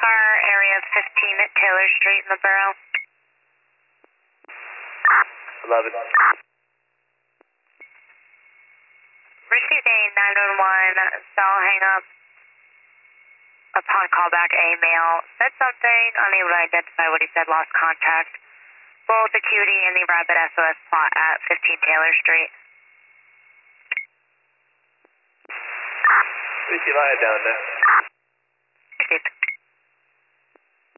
car, area 15 at Taylor Street in the borough. 11. Received a 911 cell hang up. Upon callback, a male said something, unable to identify what he said, lost contact. Both Acuity and the Rapid SOS plot at 15 Taylor Street. We see line down there.